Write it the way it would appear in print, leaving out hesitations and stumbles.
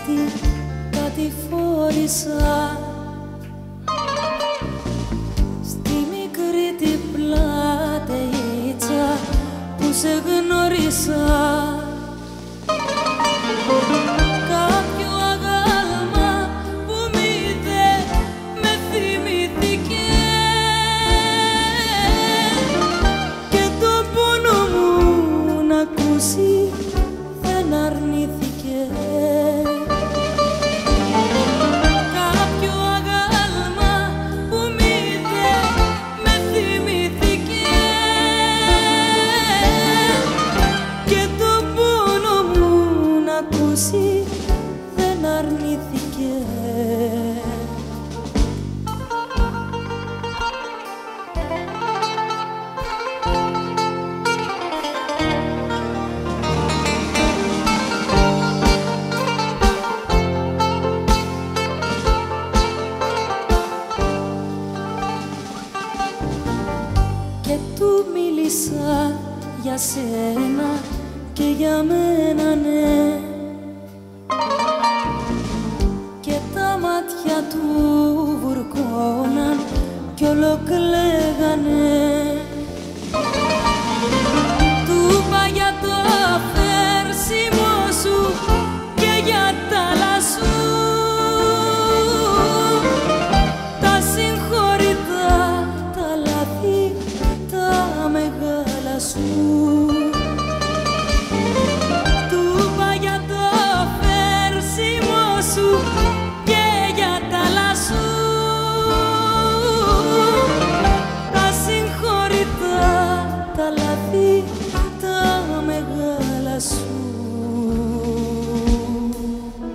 κάτι φόρησα στη μικρή την πλατείτσα που σε γνώρισα. Κάποιο αγάλμα που μήτε με θυμήθηκε και το πόνο μου να ακούσει δεν αρνήθηκε. Κάποιο αγάλμα που μήτε με θυμήθηκε και το πόνο μου να ακούσει δεν αρνήθηκε. Και του μίλησα για σένα και για μένα, ναι, και τα μάτια του βουρκώναν κι όλο κλαίγανε. Του είπα για το φέρσιμο σου και για τα άλλα σου, τα συγχωρητά, τα λάθη, τα μεγάλα σου.